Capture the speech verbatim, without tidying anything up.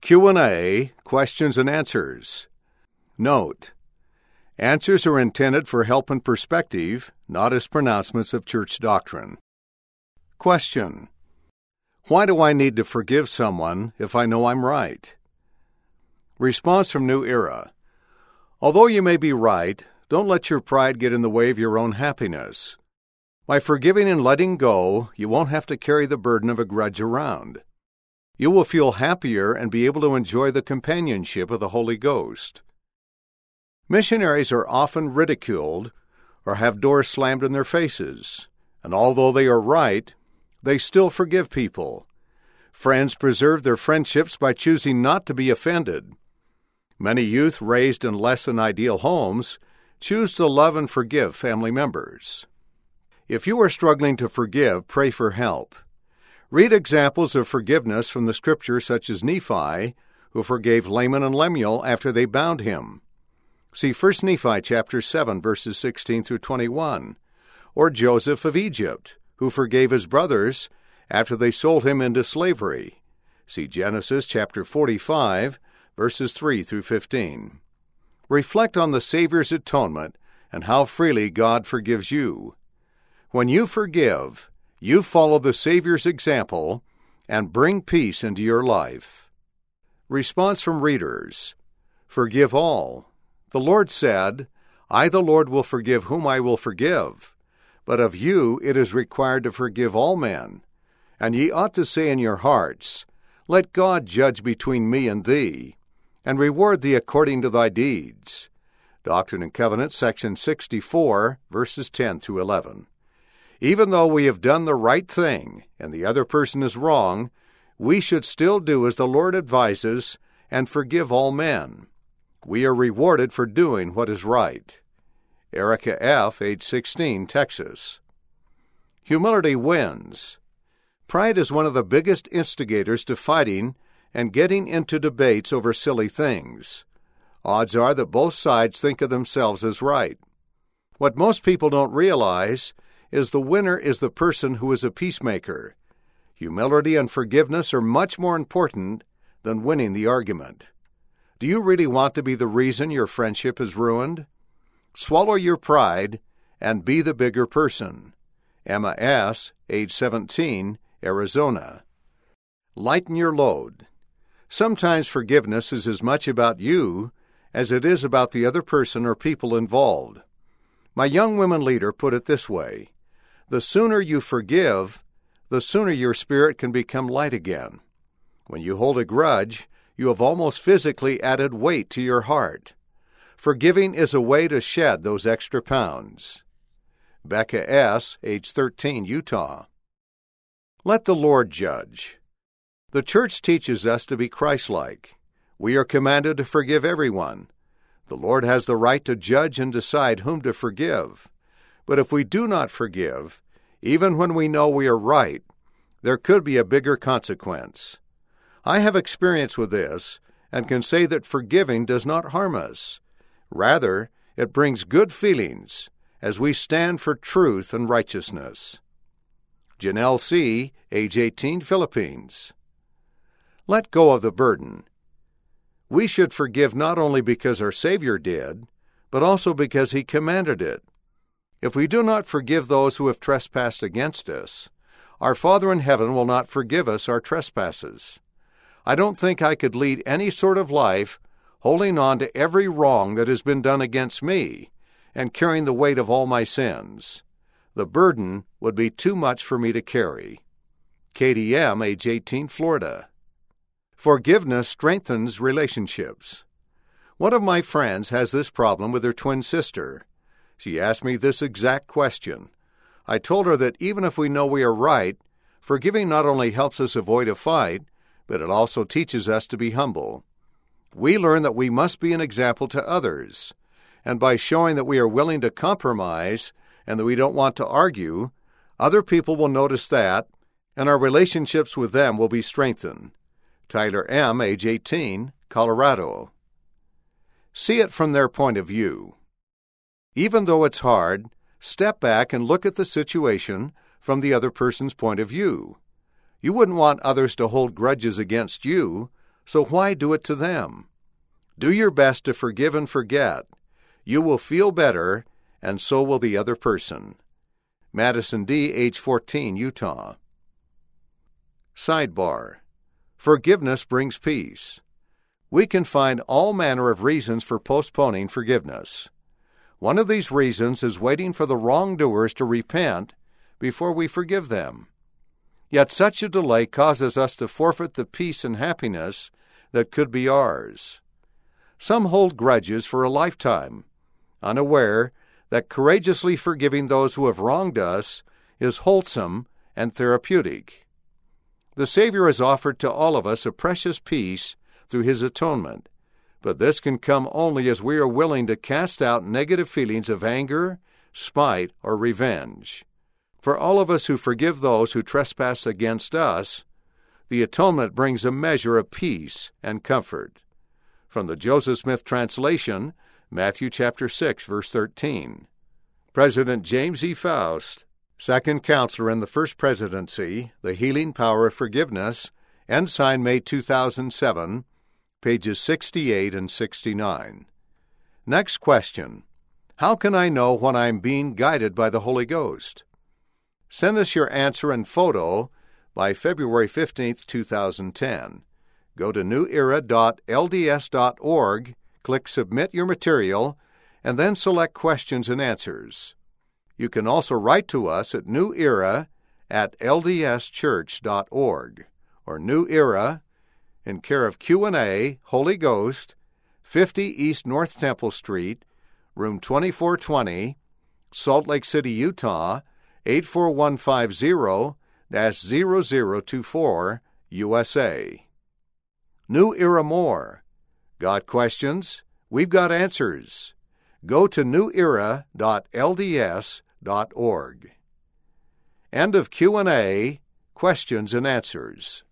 Q and A, questions and answers. Note: answers are intended for help and perspective, not as pronouncements of church doctrine. Question: why do I need to forgive someone if I know I'm right? Response from New Era: although you may be right, don't let your pride get in the way of your own happiness. By forgiving and letting go, you won't have to carry the burden of a grudge around. You will feel happier and be able to enjoy the companionship of the Holy Ghost. Missionaries are often ridiculed or have doors slammed in their faces, and although they are right, they still forgive people. Friends preserve their friendships by choosing not to be offended. Many youth raised in less than ideal homes choose to love and forgive family members. If you are struggling to forgive, pray for help. Read examples of forgiveness from the Scripture, such as Nephi, who forgave Laman and Lemuel after they bound him. See First Nephi chapter seven, verses sixteen through twenty-one, or Joseph of Egypt, who forgave his brothers after they sold him into slavery. See Genesis chapter forty-five, verses three through fifteen. Reflect on the Savior's atonement and how freely God forgives you. When you forgive, you follow the Savior's example and bring peace into your life. Response from readers: forgive all. The Lord said, I, the Lord, will forgive whom I will forgive. But of you it is required to forgive all men. And ye ought to say in your hearts, let God judge between me and thee, and reward thee according to thy deeds. Doctrine and Covenants, section sixty-four, verses ten through eleven. Even though we have done the right thing and the other person is wrong, we should still do as the Lord advises and forgive all men. We are rewarded for doing what is right. Erica F., age sixteen, Texas. Humility wins. Pride is one of the biggest instigators to fighting and getting into debates over silly things. Odds are that both sides think of themselves as right. What most people don't realize is the winner is the person who is a peacemaker. Humility and forgiveness are much more important than winning the argument. Do you really want to be the reason your friendship is ruined? Swallow your pride and be the bigger person. Emma S., age seventeen, Arizona. Lighten your load. Sometimes forgiveness is as much about you as it is about the other person or people involved. My young women leader put it this way: the sooner you forgive, the sooner your spirit can become light again. When you hold a grudge, you have almost physically added weight to your heart. Forgiving is a way to shed those extra pounds. Becca S., age thirteen, Utah. Let the Lord judge. The church teaches us to be Christ-like. We are commanded to forgive everyone. The Lord has the right to judge and decide whom to forgive. But if we do not forgive, even when we know we are right, there could be a bigger consequence. I have experience with this and can say that forgiving does not harm us. Rather, it brings good feelings as we stand for truth and righteousness. Janelle C., age eighteen, Philippines. Let go of the burden. We should forgive not only because our Savior did, but also because He commanded it. If we do not forgive those who have trespassed against us, our Father in heaven will not forgive us our trespasses. I don't think I could lead any sort of life holding on to every wrong that has been done against me and carrying the weight of all my sins. The burden would be too much for me to carry. Katie M., age eighteen, Florida. Forgiveness strengthens relationships. One of my friends has this problem with her twin sister. She asked me this exact question. I told her that even if we know we are right, forgiving not only helps us avoid a fight, but it also teaches us to be humble. We learn that we must be an example to others, and by showing that we are willing to compromise and that we don't want to argue, other people will notice that, and our relationships with them will be strengthened. Tyler M., age eighteen, Colorado. See it from their point of view. Even though it's hard, step back and look at the situation from the other person's point of view. You wouldn't want others to hold grudges against you, So why do it to them? Do your best to forgive and forget. You will feel better, and so will the other person. Madison D., age fourteen, Utah. Sidebar: Forgiveness brings peace. We can find all manner of reasons for postponing forgiveness. One of these reasons is waiting for the wrongdoers to repent before we forgive them. Yet such a delay causes us to forfeit the peace and happiness that could be ours. Some hold grudges for a lifetime, unaware that courageously forgiving those who have wronged us is wholesome and therapeutic. The Savior has offered to all of us a precious peace through His atonement, but this can come only as we are willing to cast out negative feelings of anger, spite, or revenge. For all of us who forgive those who trespass against us, the atonement brings a measure of peace and comfort. From the Joseph Smith translation, Matthew chapter six, verse thirteen. President James E. Faust, second counselor in the First Presidency, The Healing Power of Forgiveness, Ensign, May two thousand seven, pages sixty-eight and sixty-nine. Next question: how can I know when I am being guided by the Holy Ghost? Send us your answer and photo by February fifteenth, two thousand ten. Go to new era dot l d s dot org, click Submit Your Material, and then select Questions and Answers. You can also write to us at New Era at l d s church dot org or New Era, in care of Q and A, Holy Ghost, fifty East North Temple Street, room twenty-four twenty, Salt Lake City, Utah, eight four one five zero dash zero zero two four, U S A. New Era More. Got questions? We've got answers. Go to new era dot l d s dot org. End of Q and A, Questions and Answers.